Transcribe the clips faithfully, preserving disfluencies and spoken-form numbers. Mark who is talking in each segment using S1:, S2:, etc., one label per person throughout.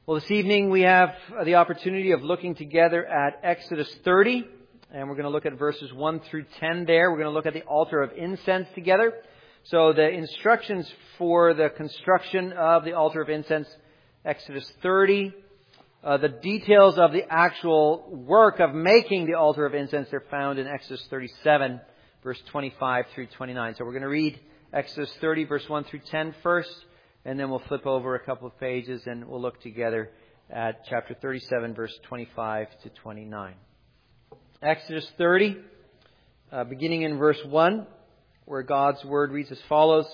S1: Well, this evening we have the opportunity of looking together at Exodus thirty, and we're going to look at verses one through ten there. We're going to look at the altar of incense together. So the instructions for the construction of the altar of incense, Exodus thirty. Uh, the details of the actual work of making the altar of incense are found in Exodus thirty-seven, verse twenty-five through twenty-nine. So we're going to read Exodus thirty, verse one through ten first. And then we'll flip over a couple of pages and we'll look together at chapter thirty-seven, verse twenty-five to twenty-nine. Exodus thirty, uh, beginning in verse one, where God's word reads as follows.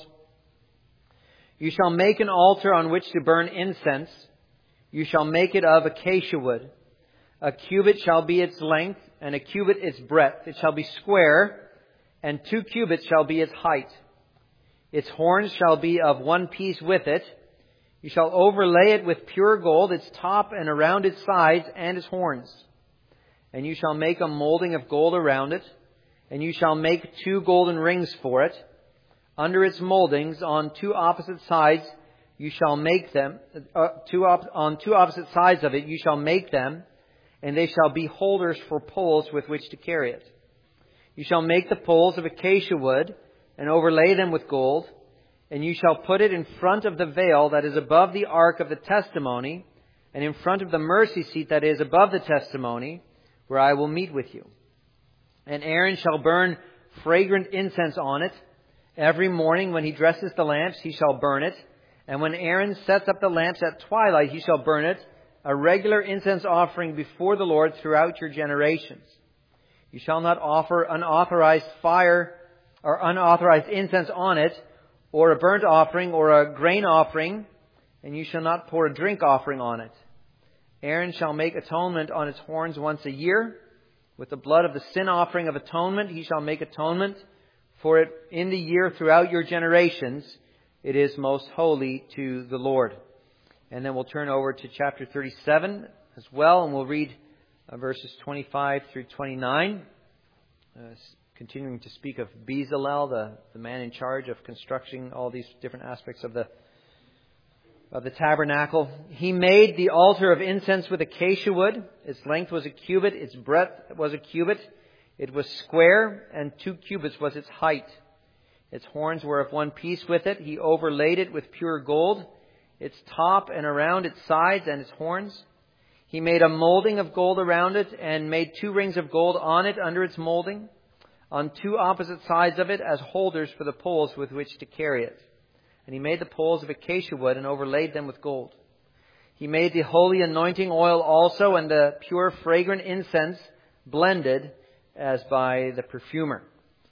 S1: You shall make an altar on which to burn incense. You shall make it of acacia wood. A cubit shall be its length, and a cubit its breadth. It shall be square, and two cubits shall be its height. Its horns shall be of one piece with it. You shall overlay it with pure gold, its top and around its sides and its horns. And you shall make a molding of gold around it, and you shall make two golden rings for it. Under its moldings, on two opposite sides, you shall make them, uh, two op- on two opposite sides of it, you shall make them, and they shall be holders for poles with which to carry it. You shall make the poles of acacia wood, and overlay them with gold, and you shall put it in front of the veil that is above the ark of the testimony, and in front of the mercy seat that is above the testimony, where I will meet with you. And Aaron shall burn fragrant incense on it. Every morning when he dresses the lamps, he shall burn it. And when Aaron sets up the lamps at twilight, he shall burn it, a regular incense offering before the Lord throughout your generations. You shall not offer unauthorized fire or unauthorized incense on it, or a burnt offering, or a grain offering, and you shall not pour a drink offering on it. Aaron shall make atonement on its horns once a year. With the blood of the sin offering of atonement, he shall make atonement for it in the year throughout your generations. It is most holy to the Lord. And then we'll turn over to chapter thirty-seven as well, and we'll read uh, verses twenty-five through twenty-nine. Uh, Continuing to speak of Bezalel, the, the man in charge of constructing all these different aspects of the of the tabernacle. He made the altar of incense with acacia wood. Its length was a cubit, its breadth was a cubit. It was square, and two cubits was its height. Its horns were of one piece with it. He overlaid it with pure gold, its top and around its sides and its horns. He made a molding of gold around it, and made two rings of gold on it under its molding, on two opposite sides of it as holders for the poles with which to carry it. And he made the poles of acacia wood and overlaid them with gold. He made the holy anointing oil also, and the pure fragrant incense blended as by the perfumer.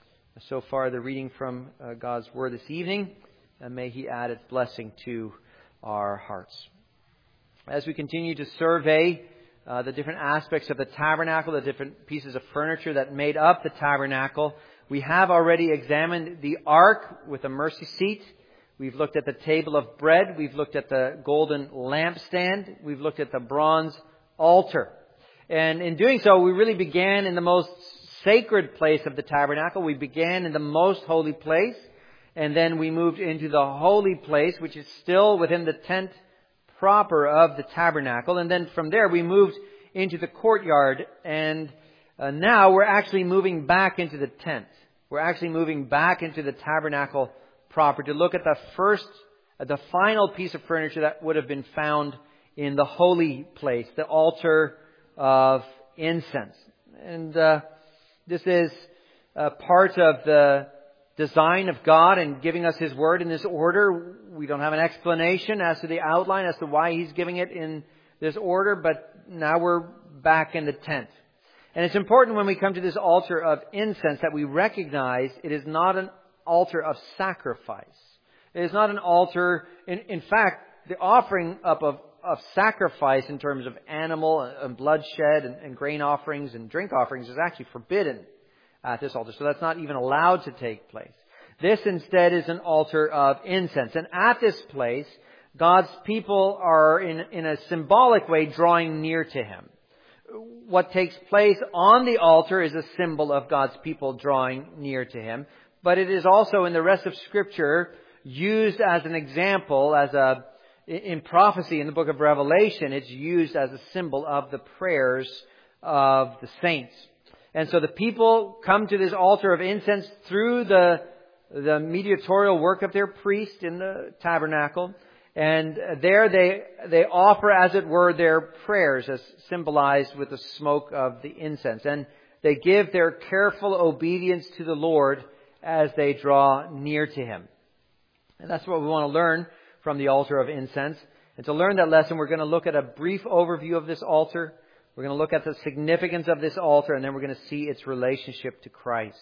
S1: So far the reading from uh, God's Word this evening, and may He add its blessing to our hearts. As we continue to survey Uh, the different aspects of the tabernacle, the different pieces of furniture that made up the tabernacle. We have already examined the ark with the mercy seat. We've looked at the table of bread. We've looked at the golden lampstand. We've looked at the bronze altar. And in doing so, we really began in the most sacred place of the tabernacle. We began in the most holy place. And then we moved into the holy place, which is still within the tent proper of the tabernacle. And then from there we moved into the courtyard, and uh, now we're actually moving back into the tent. We're actually moving back into the tabernacle proper to look at the first, uh, the final piece of furniture that would have been found in the holy place, the altar of incense. And uh, this is uh, part of the design of God in giving us His Word in this order. We don't have an explanation as to the outline, as to why He's giving it in this order, but now we're back in the tent. And it's important when we come to this altar of incense that we recognize it is not an altar of sacrifice. It is not an altar, in, in fact, the offering up of, of sacrifice in terms of animal and bloodshed and, and grain offerings and drink offerings is actually forbidden at this altar. So that's not even allowed to take place. This instead is an altar of incense. And at this place, God's people are in, in a symbolic way drawing near to Him. What takes place on the altar is a symbol of God's people drawing near to Him. But it is also in the rest of Scripture used as an example, as a in prophecy in the book of Revelation, it's used as a symbol of the prayers of the saints. And so the people come to this altar of incense through the, the mediatorial work of their priest in the tabernacle. And there they, they offer, as it were, their prayers as symbolized with the smoke of the incense. And they give their careful obedience to the Lord as they draw near to Him. And that's what we want to learn from the altar of incense. And to learn that lesson, we're going to look at a brief overview of this altar. We're going to look at the significance of this altar, and then we're going to see its relationship to Christ.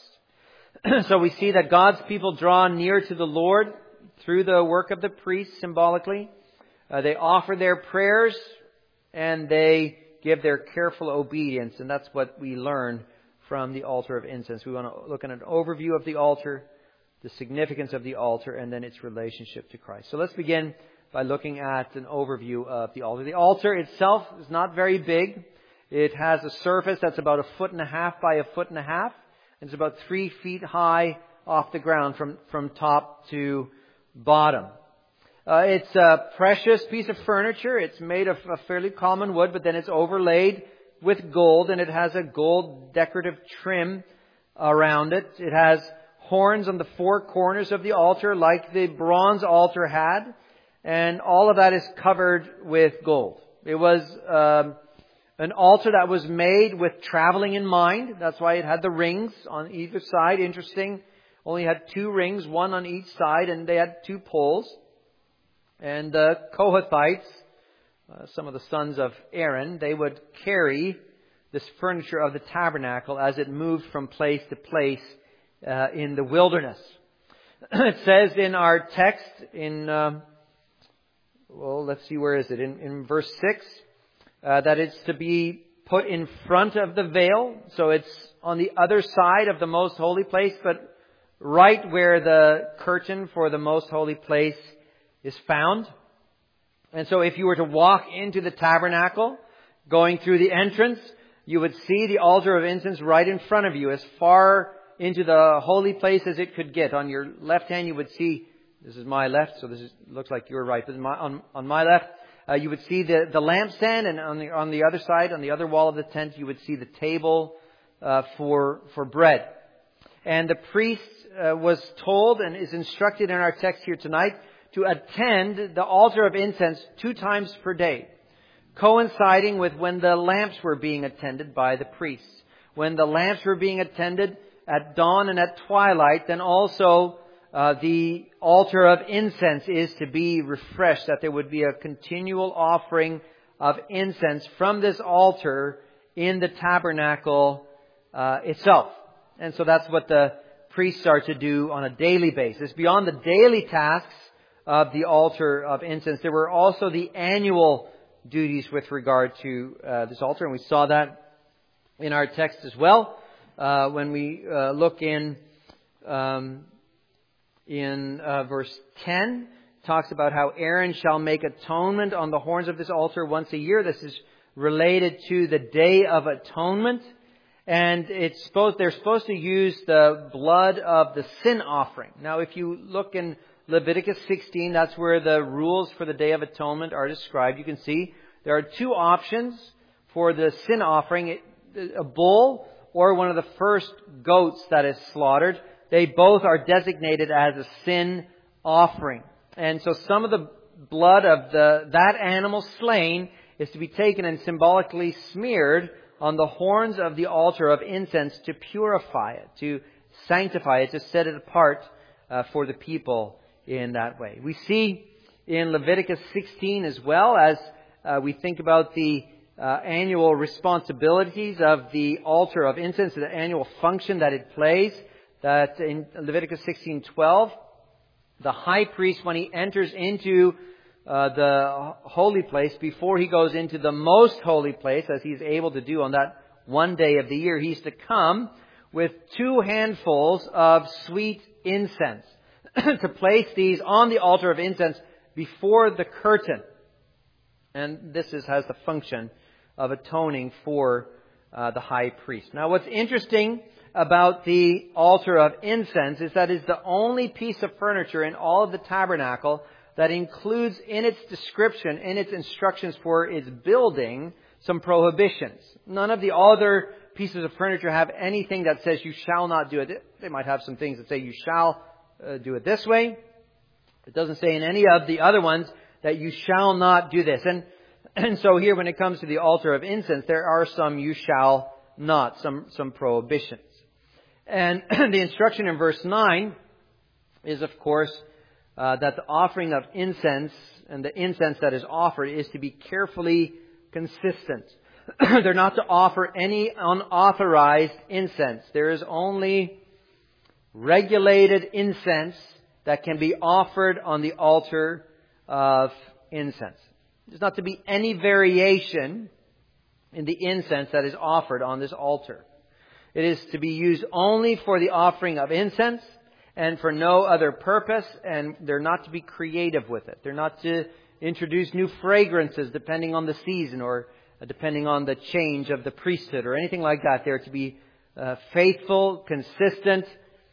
S1: So we see that God's people draw near to the Lord through the work of the priest symbolically. Uh, they offer their prayers and they give their careful obedience. And that's what we learn from the altar of incense. We want to look at an overview of the altar, the significance of the altar, and then its relationship to Christ. So let's begin by looking at an overview of the altar. The altar itself is not very big. It has a surface that's about a foot and a half by a foot and a half. It's about three feet high off the ground from, from top to bottom. Uh, it's a precious piece of furniture. It's made of a fairly common wood, but then it's overlaid with gold, and it has a gold decorative trim around it. It has horns on the four corners of the altar like the bronze altar had, and all of that is covered with gold. It was um, an altar that was made with traveling in mind. That's why it had the rings on either side. Interesting. Only had two rings, one on each side, and they had two poles. And the Kohathites, uh, some of the sons of Aaron, they would carry this furniture of the tabernacle as it moved from place to place uh, in the wilderness. It says in our text, in um, well, let's see, where is it? In, in verse six, uh, that it's to be put in front of the veil. So it's on the other side of the most holy place, but right where the curtain for the most holy place is found. And so if you were to walk into the tabernacle, going through the entrance, you would see the altar of incense right in front of you, as far into the holy place as it could get. On your left hand, you would see, this is my left, so this is, looks like your right, but my, on, on my left, uh, you would see the, the lampstand, and on the, on the other side, on the other wall of the tent, you would see the table uh, for, for bread. And the priest uh, was told and is instructed in our text here tonight to attend the altar of incense two times per day, coinciding with when the lamps were being attended by the priests. When the lamps were being attended at dawn and at twilight, then also uh, the altar of incense is to be refreshed, that there would be a continual offering of incense from this altar in the tabernacle uh, itself. And so that's what the priests are to do on a daily basis. Beyond the daily tasks of the altar of incense, there were also the annual duties with regard to uh, this altar. And we saw that in our text as well. Uh, when we uh, look in um, in uh, verse ten, it talks about how Aaron shall make atonement on the horns of this altar once a year. This is related to the Day of Atonement. And it's supposed, they're supposed to use the blood of the sin offering. Now, if you look in Leviticus sixteen, that's where the rules for the Day of Atonement are described. You can see there are two options for the sin offering, a bull or one of the first goats that is slaughtered. They both are designated as a sin offering. And so some of the blood of the that animal slain is to be taken and symbolically smeared on the horns of the altar of incense to purify it, to sanctify it, to set it apart uh, for the people in that way. We see in Leviticus sixteen as well, as uh, we think about the uh, annual responsibilities of the altar of incense, the annual function that it plays, that in Leviticus sixteen twelve, the high priest, when he enters into uh, the holy place, before he goes into the most holy place, as he's able to do on that one day of the year, he's to come with two handfuls of sweet incense to place these on the altar of incense before the curtain. And this is, has the function of atoning for uh, the high priest. Now, what's interesting about the altar of incense is that it's the only piece of furniture in all of the tabernacle that includes in its description, in its instructions for its building, some prohibitions. None of the other pieces of furniture have anything that says you shall not do it. They might have some things that say you shall uh, do it this way. It doesn't say in any of the other ones that you shall not do this. And, and so here when it comes to the altar of incense, there are some you shall not, some, some prohibitions. And the instruction in verse nine is, of course, uh, that the offering of incense and the incense that is offered is to be carefully consistent. They're not to offer any unauthorized incense. There is only regulated incense that can be offered on the altar of incense. There's not to be any variation in the incense that is offered on this altar. It is to be used only for the offering of incense and for no other purpose, and they're not to be creative with it. They're not to introduce new fragrances depending on the season or depending on the change of the priesthood or anything like that. They're to be uh, faithful, consistent,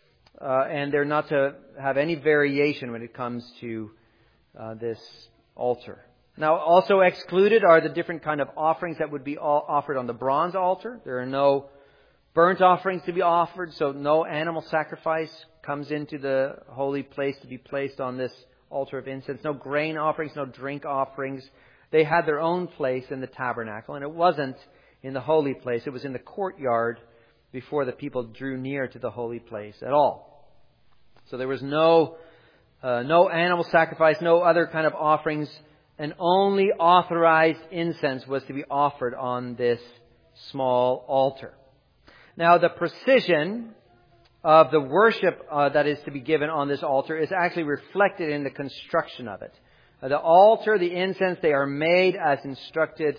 S1: uh, and they're not to have any variation when it comes to uh, this altar. Now, also excluded are the different kind of offerings that would be offered on the bronze altar. There are no burnt offerings to be offered, so no animal sacrifice comes into the holy place to be placed on this altar of incense. No grain offerings, no drink offerings. They had their own place in the tabernacle, and it wasn't in the holy place. It was in the courtyard before the people drew near to the holy place at all. So there was no uh, no animal sacrifice, no other kind of offerings, and only authorized incense was to be offered on this small altar. Now, the precision of the worship uh, that is to be given on this altar is actually reflected in the construction of it. Uh, the altar, the incense, they are made as instructed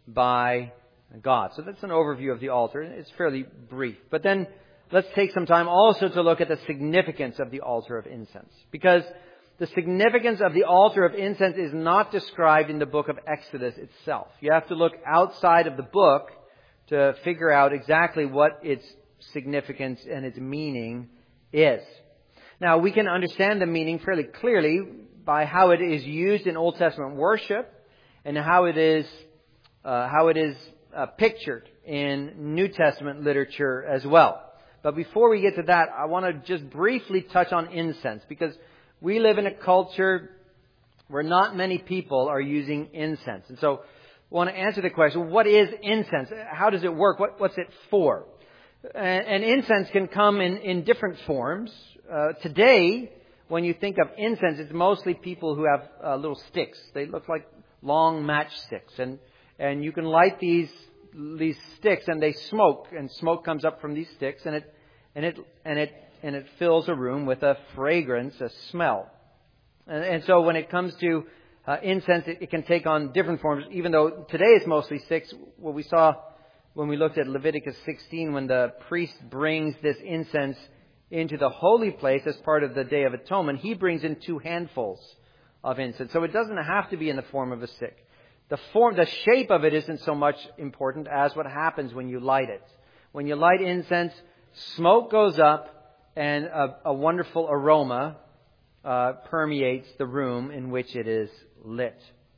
S1: by God. So that's an overview of the altar. It's fairly brief. But then let's take some time also to look at the significance of the altar of incense. Because the significance of the altar of incense is not described in the book of Exodus itself. You have to look outside of the book to figure out exactly what its significance and its meaning is. Now, we can understand the meaning fairly clearly by how it is used in Old Testament worship and how it is uh, how it is uh, pictured in New Testament literature as well. But before we get to that, I want to just briefly touch on incense, because we live in a culture where not many people are using incense. And so I want to answer the question, what is incense? How does it work? What, what's it for? And, and incense can come in, in different forms. Uh, today, when you think of incense, it's mostly people who have uh, little sticks. They look like long matchsticks. And, and you can light these these sticks and they smoke. And smoke comes up from these sticks and it and it and it and it fills a room with a fragrance, a smell. And, and so when it comes to uh, incense, it, it can take on different forms, even though today it's mostly sticks. What we saw when we looked at Leviticus sixteen, when the priest brings this incense into the holy place as part of the Day of Atonement, he brings in two handfuls of incense. So it doesn't have to be in the form of a stick. The form, the shape of it isn't so much important as what happens when you light it. When you light incense, smoke goes up and a, a wonderful aroma uh, permeates the room in which it is lit.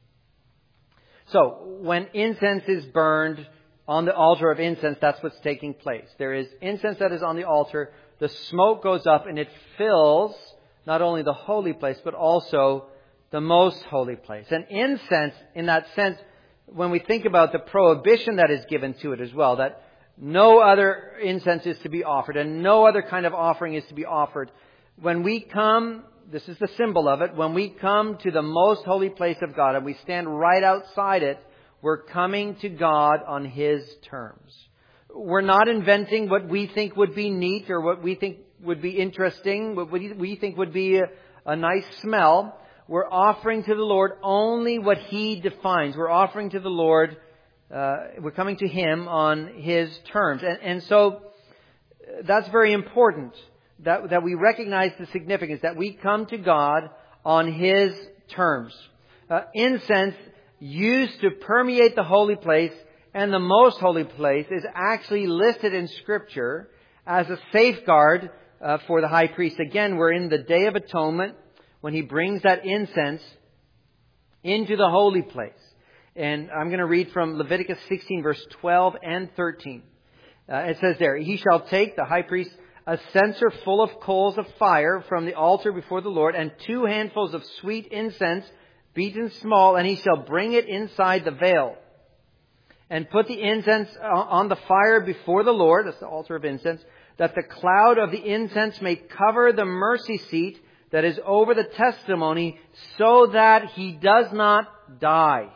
S1: So when incense is burned on the altar of incense, that's what's taking place. There is incense that is on the altar. The smoke goes up and it fills not only the holy place, but also the most holy place. And incense, in that sense, when we think about the prohibition that is given to it as well, that no other incense is to be offered and no other kind of offering is to be offered. When we come, this is the symbol of it, when we come to the most holy place of God and we stand right outside it, we're coming to God on His terms. We're not inventing what we think would be neat or what we think would be interesting, what we think would be a, a nice smell. We're offering to the Lord only what He defines. We're offering to the Lord, uh, we're coming to Him on His terms. And, and so that's very important, that, that we recognize the significance, that we come to God on His terms. Uh, incense used to permeate the holy place and the most holy place is actually listed in Scripture as a safeguard uh, for the high priest. Again, we're in the Day of Atonement, when he brings that incense into the holy place. And I'm going to read from Leviticus sixteen, verse twelve and thirteen. Uh, it says there, "He shall take, the high priest, a censer full of coals of fire from the altar before the Lord, and two handfuls of sweet incense beaten small, and he shall bring it inside the veil. And put the incense on the fire before the Lord," that's the altar of incense, "that the cloud of the incense may cover the mercy seat that is over the testimony, so that he does not die."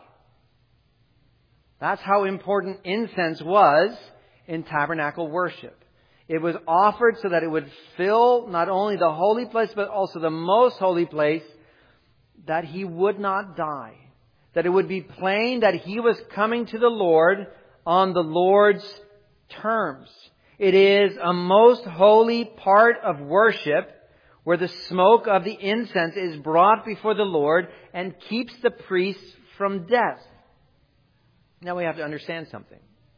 S1: That's how important incense was in tabernacle worship. It was offered so that it would fill not only the holy place, but also the most holy place, that he would not die. That it would be plain that he was coming to the Lord on the Lord's terms. It is a most holy part of worship where the smoke of the incense is brought before the Lord and keeps the priest from death. Now we have to understand something.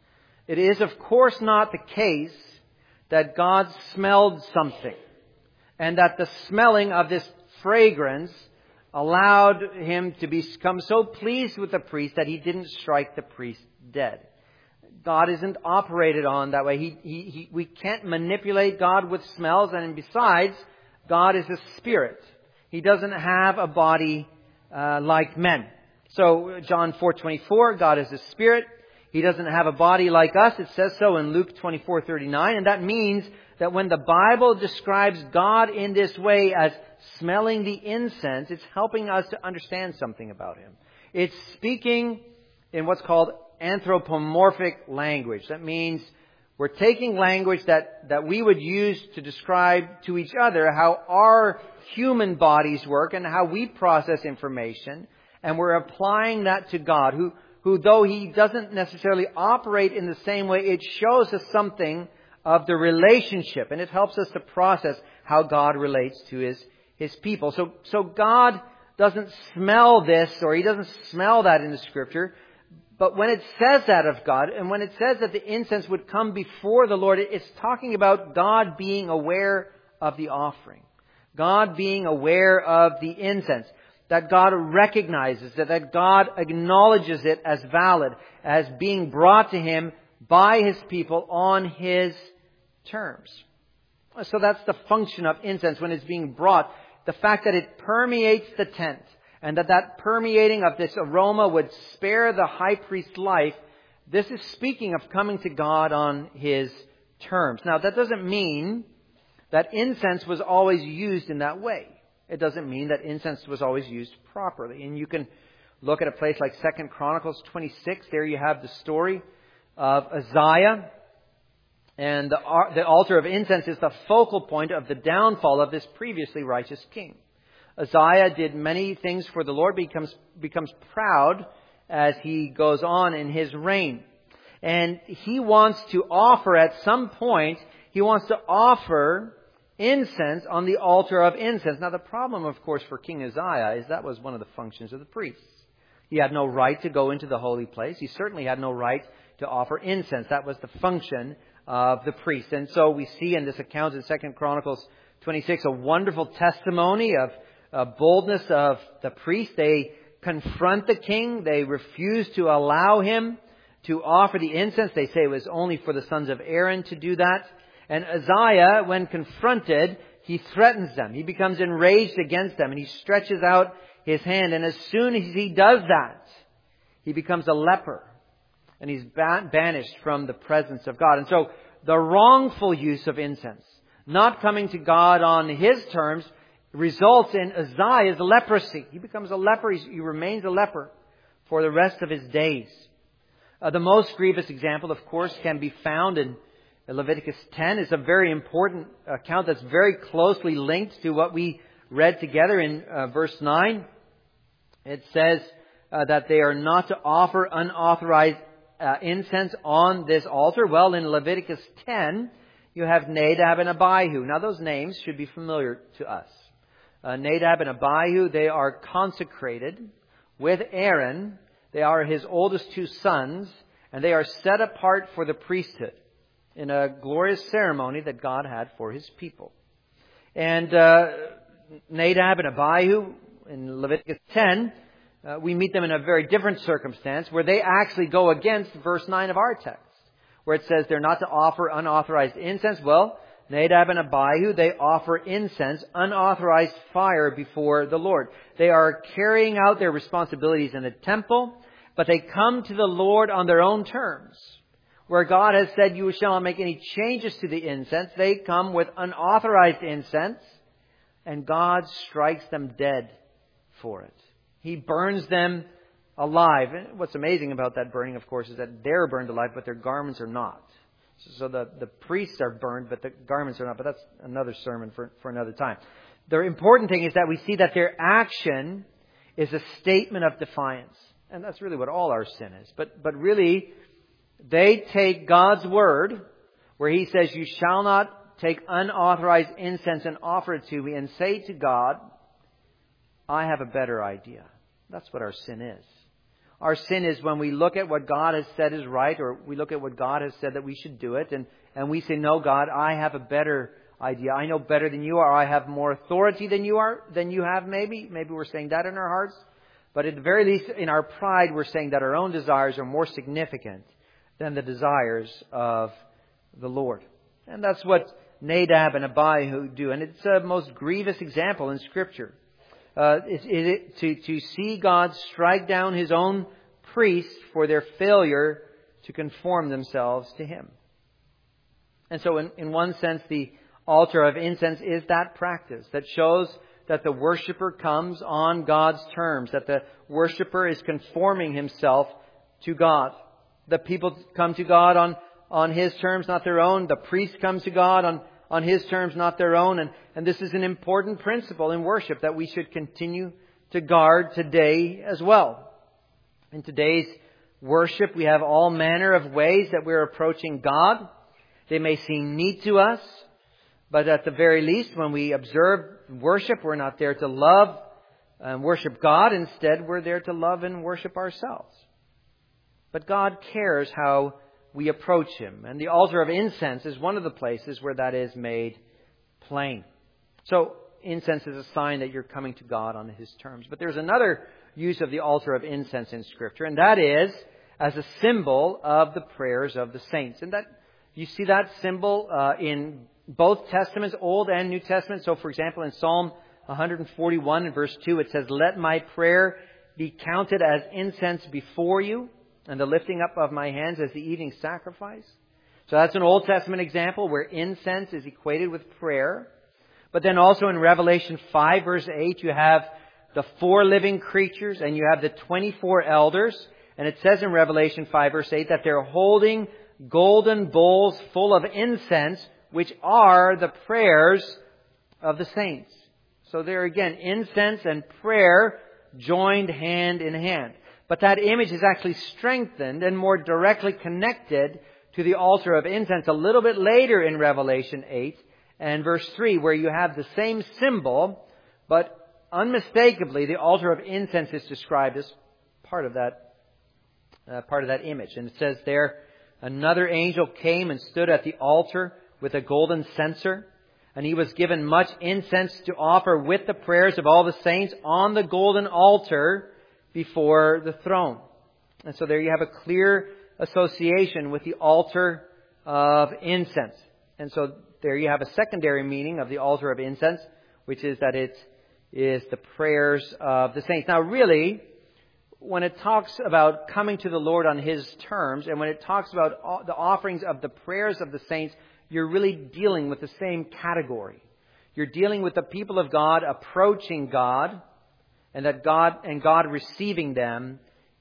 S1: It is, of course, not the case that God smelled something and that the smelling of this fragrance allowed him to become so pleased with the priest that he didn't strike the priest dead. God isn't operated on that way. He, he, he, we can't manipulate God with smells, and besides, God is a spirit. He doesn't have a body uh, like men. So John four twenty-four, God is a spirit. He doesn't have a body like us. It says so in Luke twenty-four thirty-nine. And that means that when the Bible describes God in this way as smelling the incense, it's helping us to understand something about Him. It's speaking in what's called anthropomorphic language. That means we're taking language that, that we would use to describe to each other how our human bodies work and how we process information. And we're applying that to God, who, who though He doesn't necessarily operate in the same way, it shows us something of the relationship. And it helps us to process how God relates to His, His people. So, so God doesn't smell this, or He doesn't smell that in the Scripture. But when it says that of God, and when it says that the incense would come before the Lord, it's talking about God being aware of the offering. God being aware of the incense. That God recognizes it, that God acknowledges it as valid, as being brought to Him by His people on His terms. So that's the function of incense when it's being brought. The fact that it permeates the tent, and that that permeating of this aroma would spare the high priest's life, this is speaking of coming to God on His terms. Now, that doesn't mean that incense was always used in that way. It doesn't mean that incense was always used properly. And you can look at a place like Second Chronicles twenty-six. There you have the story of Uzziah. And the, the altar of incense is the focal point of the downfall of this previously righteous king. Uzziah did many things for the Lord, becomes, becomes proud as he goes on in his reign. And he wants to offer at some point, he wants to offer incense on the altar of incense. Now the problem, of course, for King Uzziah is that was one of the functions of the priests. He had no right to go into the holy place. He certainly had no right to offer incense. That was the function of the priest. And so we see in this account in Second Chronicles twenty-six a wonderful testimony of uh, boldness of the priest. They confront the king. They refuse to allow him to offer the incense. They say it was only for the sons of Aaron to do that. And Uzziah, when confronted, he threatens them. He becomes enraged against them, and he stretches out his hand. And as soon as he does that, he becomes a leper, and he's banished from the presence of God. And so the wrongful use of incense, not coming to God on His terms, results in Uzziah's leprosy. He becomes a leper. He remains a leper for the rest of his days. Uh, the most grievous example, of course, can be found in Leviticus ten. Is a very important account that's very closely linked to what we read together in uh, verse nine. It says uh, that they are not to offer unauthorized uh, incense on this altar. Well, in Leviticus ten, you have Nadab and Abihu. Now, those names should be familiar to us. Uh, Nadab and Abihu, they are consecrated with Aaron. They are his oldest two sons, and they are set apart for the priesthood in a glorious ceremony that God had for His people. And uh, Nadab and Abihu in Leviticus ten, uh, we meet them in a very different circumstance where they actually go against verse nine of our text, where it says they're not to offer unauthorized incense. Well, Nadab and Abihu, they offer incense, unauthorized fire before the Lord. They are carrying out their responsibilities in the temple, but they come to the Lord on their own terms. Where God has said, you shall not make any changes to the incense, they come with unauthorized incense, and God strikes them dead for it. He burns them alive. And what's amazing about that burning, of course, is that they're burned alive, but their garments are not. So the, the priests are burned, but the garments are not. But that's another sermon for, for another time. The important thing is that we see that their action is a statement of defiance. And that's really what all our sin is. But, but really, they take God's word, where He says, you shall not take unauthorized incense and offer it to me, and say to God, I have a better idea. That's what our sin is. Our sin is when we look at what God has said is right, or we look at what God has said that we should do it, and, and we say, no, God, I have a better idea. I know better than you are. I have more authority than you are, than you have maybe. Maybe we're saying that in our hearts. But at the very least, in our pride, we're saying that our own desires are more significant than the desires of the Lord. And that's what Nadab and Abihu do. And it's a most grievous example in Scripture. Uh, it, it, to, to see God strike down His own priests for their failure to conform themselves to Him. And so in, in one sense, the altar of incense is that practice that shows that the worshiper comes on God's terms, that the worshiper is conforming himself to God. The people come to God on, on His terms, not their own. The priest comes to God on on His terms, not their own. And, and this is an important principle in worship that we should continue to guard today as well. In today's worship, we have all manner of ways that we're approaching God. They may seem neat to us, but at the very least, when we observe worship, we're not there to love and worship God. Instead, we're there to love and worship ourselves. But God cares how we approach Him. And the altar of incense is one of the places where that is made plain. So incense is a sign that you're coming to God on His terms. But there's another use of the altar of incense in Scripture, and that is as a symbol of the prayers of the saints. And that you see that symbol uh, in both Testaments, Old and New Testament. So for example, in Psalm one forty-one in verse two, it says, let my prayer be counted as incense before you, and the lifting up of my hands as the evening sacrifice. So that's an Old Testament example where incense is equated with prayer. But then also in Revelation five verse eight, you have the four living creatures and you have the twenty-four elders. And it says in Revelation five verse eight that they're holding golden bowls full of incense, which are the prayers of the saints. So there again, incense and prayer joined hand in hand. But that image is actually strengthened and more directly connected to the altar of incense a little bit later in Revelation eight and verse three, where you have the same symbol, but unmistakably the altar of incense is described as part of that, uh, part of that image. And it says there, another angel came and stood at the altar with a golden censer, and he was given much incense to offer with the prayers of all the saints on the golden altar before the throne. And so there you have a clear association with the altar of incense. And so there you have a secondary meaning of the altar of incense, which is that it is the prayers of the saints. Now really, when it talks about coming to the Lord on His terms, and when it talks about the offerings of the prayers of the saints, you're really dealing with the same category. You're dealing with the people of God approaching God, and that God and God receiving them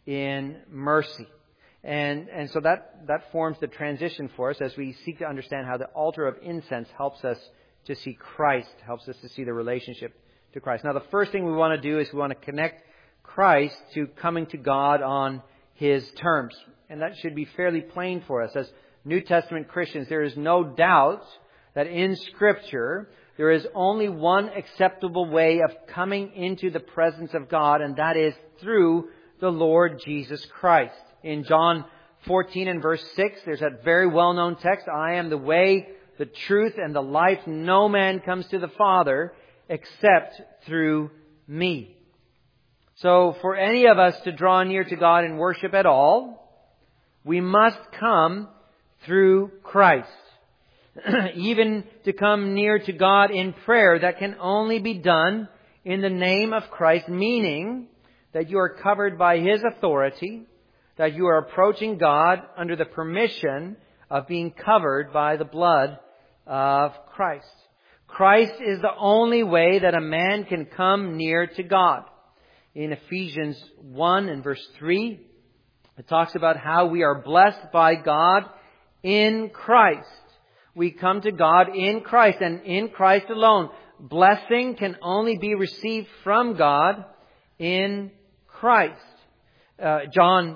S1: in mercy. And and so that, that forms the transition for us as we seek to understand how the altar of incense helps us to see Christ, helps us to see the relationship to Christ. Now the first thing we want to do is we want to connect Christ to coming to God on His terms. And that should be fairly plain for us. As New Testament Christians, there is no doubt that in Scripture there is only one acceptable way of coming into the presence of God, and that is through the Lord Jesus Christ. In John fourteen and verse six, there's that very well-known text, I am the way, the truth, and the life. No man comes to the Father except through me. So for any of us to draw near to God in worship at all, we must come through Christ. Even to come near to God in prayer, that can only be done in the name of Christ, meaning that you are covered by His authority, that you are approaching God under the permission of being covered by the blood of Christ. Christ is the only way that a man can come near to God. In Ephesians one and verse three, it talks about how we are blessed by God in Christ. We come to God in Christ and in Christ alone. Blessing can only be received from God in Christ. Uh, John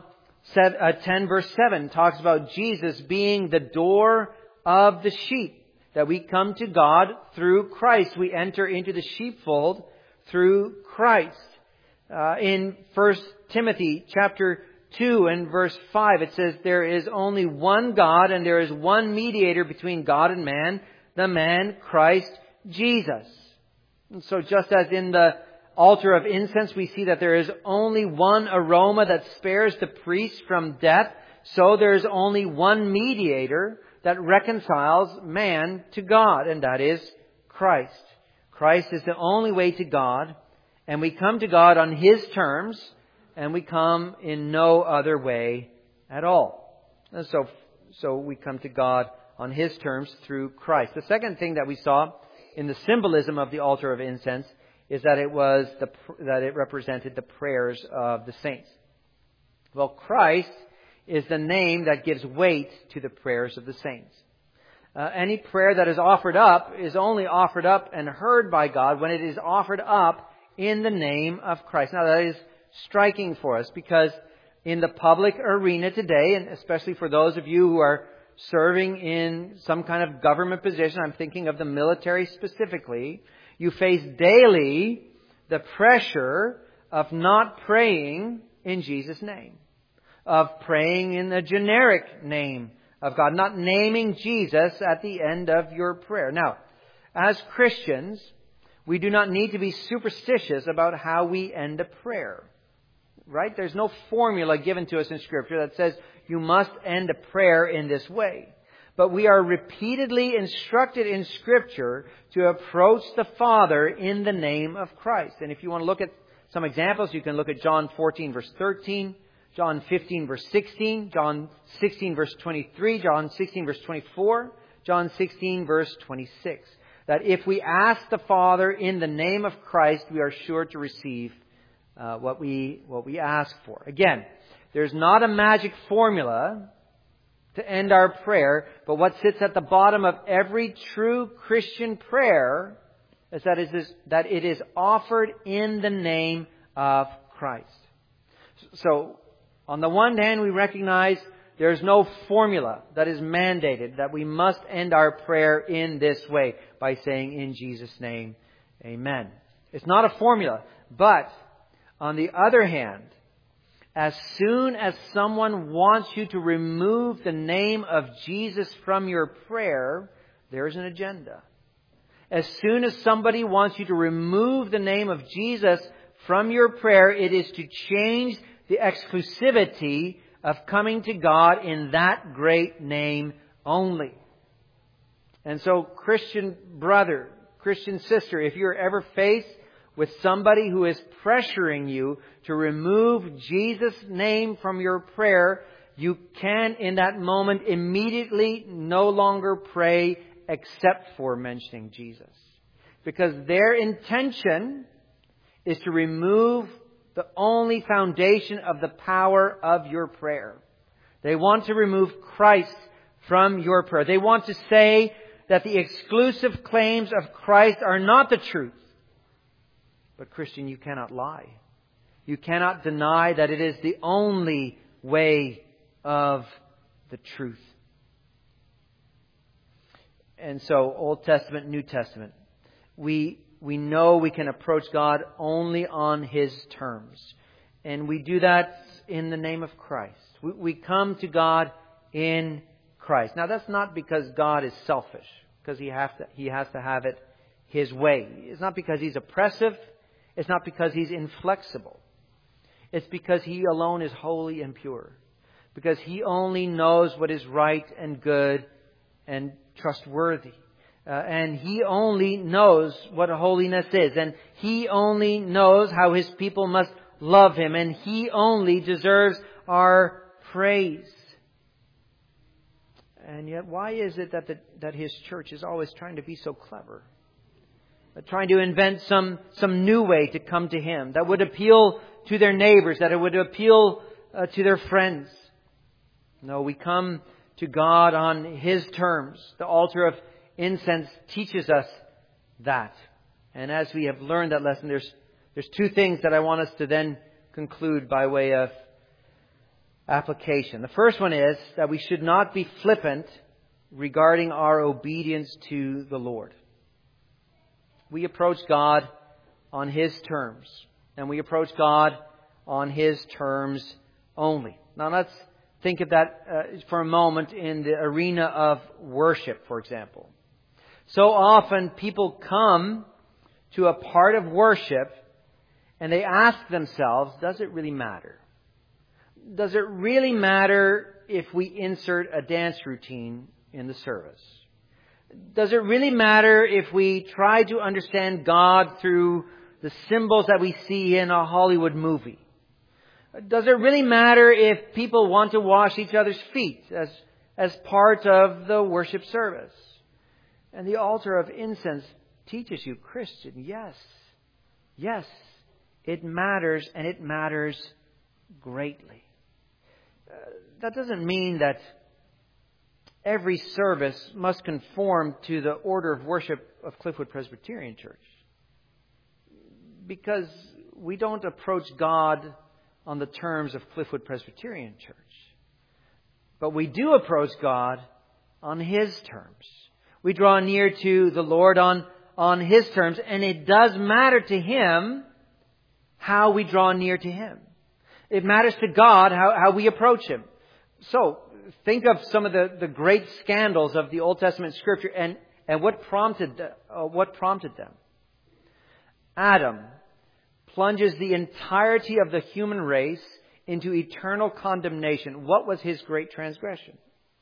S1: ten verse seven talks about Jesus being the door of the sheep. That we come to God through Christ. We enter into the sheepfold through Christ. Uh, in First Timothy chapter two and verse five, it says, there is only one God and there is one mediator between God and man, the man Christ Jesus. And so just as in the altar of incense we see that there is only one aroma that spares the priest from death, so there is only one mediator that reconciles man to God, and that is Christ. Christ is the only way to God, and we come to God on His terms, and we come in no other way at all. And so, so we come to God on His terms through Christ. The second thing that we saw in the symbolism of the altar of incense is that it was the, that it represented the prayers of the saints. Well, Christ is the name that gives weight to the prayers of the saints. Uh, any prayer that is offered up is only offered up and heard by God when it is offered up in the name of Christ. Now that is striking for us because in the public arena today, and especially for those of you who are serving in some kind of government position, I'm thinking of the military specifically, you face daily the pressure of not praying in Jesus' name, of praying in the generic name of God, not naming Jesus at the end of your prayer. Now, as Christians, we do not need to be superstitious about how we end a prayer. Right? There's no formula given to us in Scripture that says you must end a prayer in this way. But we are repeatedly instructed in Scripture to approach the Father in the name of Christ. And if you want to look at some examples, you can look at John fourteen verse thirteen, John fifteen verse sixteen, John sixteen verse twenty-three, John sixteen verse twenty-four, John sixteen verse twenty-six. That if we ask the Father in the name of Christ, we are sure to receive uh, what we what we ask for. Again, there's not a magic formula to end our prayer, but what sits at the bottom of every true Christian prayer is that it is, that it is offered in the name of Christ. So, on the one hand, we recognize there's no formula that is mandated, that we must end our prayer in this way, by saying, in Jesus' name, Amen. It's not a formula, but on the other hand, as soon as someone wants you to remove the name of Jesus from your prayer, there's an agenda. As soon as somebody wants you to remove the name of Jesus from your prayer, it is to change the exclusivity of coming to God in that great name only. And so, Christian brother, Christian sister, if you're ever faced with somebody who is pressuring you to remove Jesus' name from your prayer, you can in that moment immediately no longer pray except for mentioning Jesus. Because their intention is to remove the only foundation of the power of your prayer. They want to remove Christ from your prayer. They want to say that the exclusive claims of Christ are not the truth. But Christian, you cannot lie. You cannot deny that it is the only way of the truth. And so, Old Testament, New Testament, we we know we can approach God only on His terms. And we do that in the name of Christ. We, we come to God in Christ. Now, that's not because God is selfish, because He has to, he has to have it His way. It's not because He's oppressive. It's not because He's inflexible. It's because He alone is holy and pure. Because He only knows what is right and good and trustworthy. Uh, and He only knows what holiness is. And He only knows how His people must love Him. And He only deserves our praise. And yet, why is it that the, that His church is always trying to be so clever? Uh, trying to invent some, some new way to come to Him that would appeal to their neighbors, that it would appeal uh, to their friends. No, we come to God on His terms. The altar of incense teaches us that. And as we have learned that lesson, there's there's two things that I want us to then conclude by way of application. The first one is that we should not be flippant regarding our obedience to the Lord. We approach God on His terms. And we approach God on His terms only. Now let's think of that uh, for a moment in the arena of worship, for example. So often people come to a part of worship and they ask themselves, does it really matter? Does it really matter if we insert a dance routine in the service? Does it really matter if we try to understand God through the symbols that we see in a Hollywood movie? Does it really matter if people want to wash each other's feet as, as part of the worship service? And the altar of incense teaches you, Christian, yes, yes, it matters, and it matters greatly. Uh, that doesn't mean that every service must conform to the order of worship of Cliffwood Presbyterian Church. Because we don't approach God on the terms of Cliffwood Presbyterian Church. But we do approach God on His terms. We draw near to the Lord on, on His terms, and it does matter to Him how we draw near to Him. It matters to God how, how we approach Him. So, think of some of the, the great scandals of the Old Testament Scripture and, and what prompted uh, what prompted them. Adam plunges the entirety of the human race into eternal condemnation. What was his great transgression?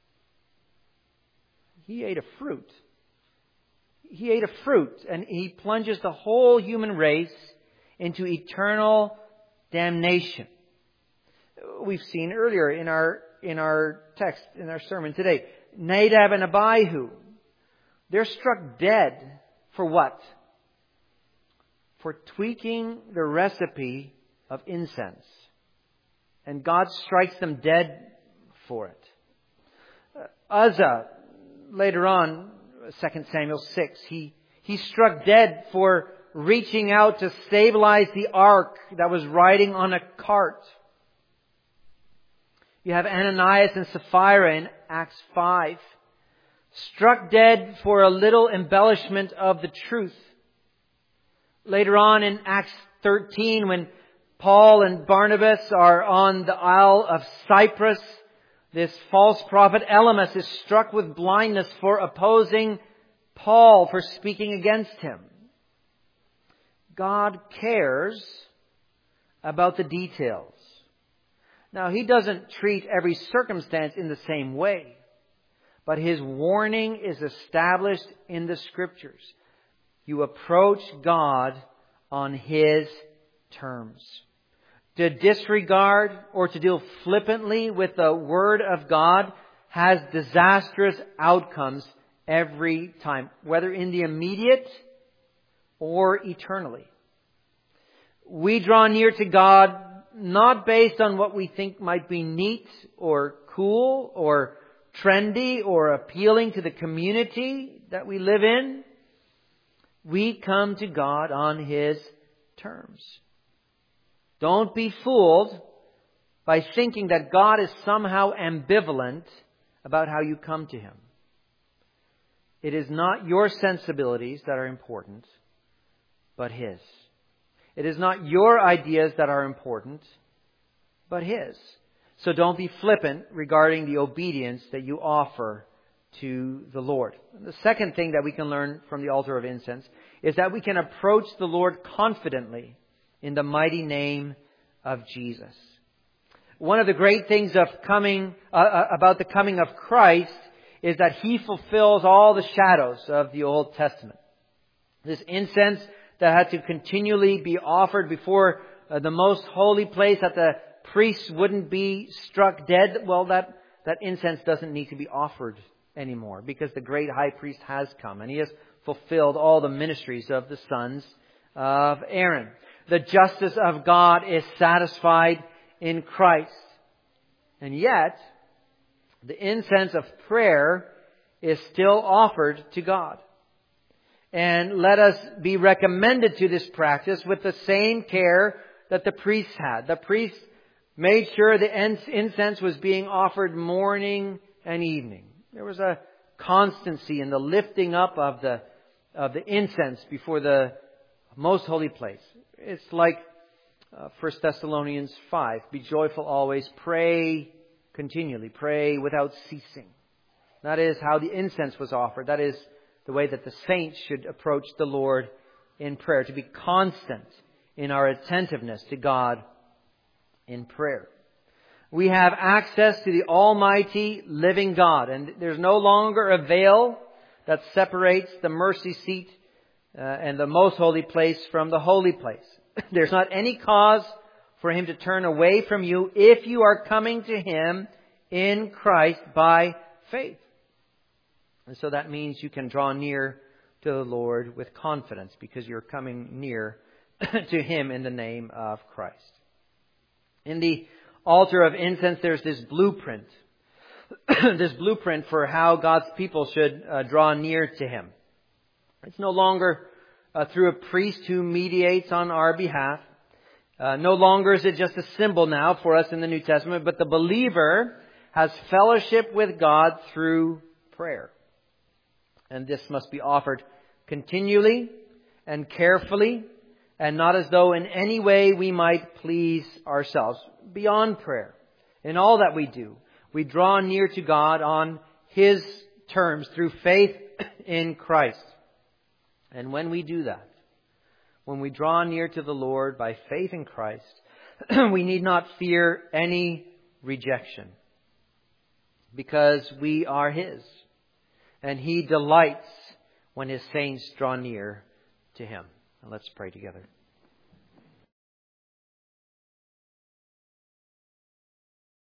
S1: He ate a fruit. He ate a fruit, and he plunges the whole human race into eternal damnation. We've seen earlier in our in our text, in our sermon today, Nadab and Abihu, they're struck dead for what? For tweaking the recipe of incense. And God strikes them dead for it. Uh, Uzzah, later on, Second Samuel six, he, he struck dead for reaching out to stabilize the ark that was riding on a cart. You have Ananias and Sapphira in Acts five, struck dead for a little embellishment of the truth. Later on in Acts thirteen, when Paul and Barnabas are on the Isle of Cyprus, this false prophet Elymas is struck with blindness for opposing Paul, for speaking against him. God cares about the details. Now, He doesn't treat every circumstance in the same way, but His warning is established in the Scriptures. You approach God on His terms. To disregard or to deal flippantly with the Word of God has disastrous outcomes every time, whether in the immediate or eternally. We draw near to God not based on what we think might be neat or cool or trendy or appealing to the community that we live in. We come to God on His terms. Don't be fooled by thinking that God is somehow ambivalent about how you come to Him. It is not your sensibilities that are important, but His. It is not your ideas that are important, but His. So don't be flippant regarding the obedience that you offer to the Lord. And the second thing that we can learn from the altar of incense is that we can approach the Lord confidently in the mighty name of Jesus. One of the great things of coming uh, about the coming of Christ is that He fulfills all the shadows of the Old Testament. This incense that had to continually be offered before uh, the most holy place, that the priests wouldn't be struck dead, well, that, that incense doesn't need to be offered anymore, because the great high priest has come and He has fulfilled all the ministries of the sons of Aaron. The justice of God is satisfied in Christ. And yet, the incense of prayer is still offered to God. And let us be recommended to this practice with the same care that the priests had. The priests made sure the incense was being offered morning and evening. There was a constancy in the lifting up of the of the incense before the most holy place. It's like uh, First Thessalonians five. Be joyful always. Pray continually. Pray without ceasing. That is how the incense was offered. That is the way that the saints should approach the Lord in prayer. To be constant in our attentiveness to God in prayer. We have access to the Almighty living God. And there's no longer a veil that separates the mercy seat uh, and the most holy place from the holy place. There's not any cause for Him to turn away from you if you are coming to Him in Christ by faith. And so that means you can draw near to the Lord with confidence because you're coming near to Him in the name of Christ. In the altar of incense, there's this blueprint. this blueprint for how God's people should uh, draw near to Him. It's no longer uh, through a priest who mediates on our behalf. Uh, no longer is it just a symbol now for us in the New Testament, but the believer has fellowship with God through prayer. And this must be offered continually and carefully, and not as though in any way we might please ourselves. Beyond prayer, in all that we do, we draw near to God on His terms through faith in Christ. And when we do that, when we draw near to the Lord by faith in Christ, we need not fear any rejection, because we are His. And He delights when His saints draw near to Him. And let's pray together.